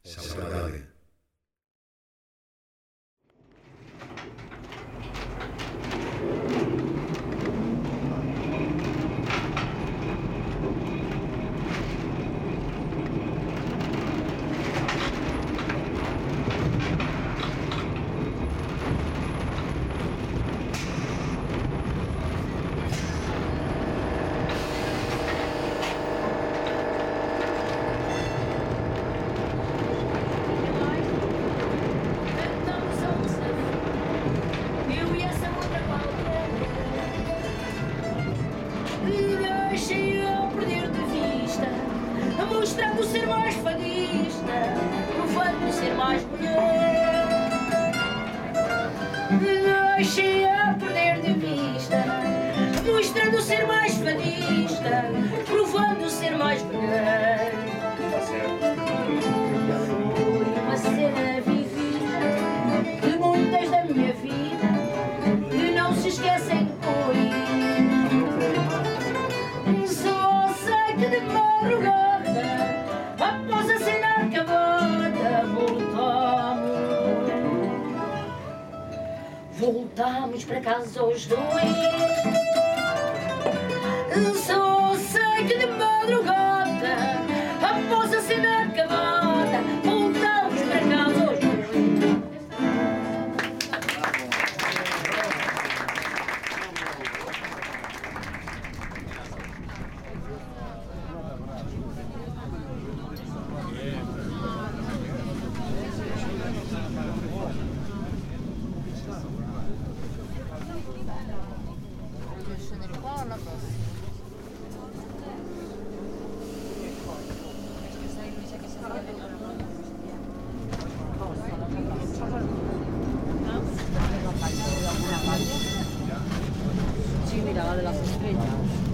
Saudade. Mostrando ser mais fadista, provando ser mais mulher. Deixei a perder de vista, mostrando ser mais fadista, provando ser mais mulher. Foi uma cena vivida de muitas da minha vida que não se esquecem depois. Só sei que de madrugada, após a cena acabada, voltámos para casa os dois. Só sei que de madrugada, após a cena acabada, voltámos para casa os dois. Sí, mira, la de las estrellas.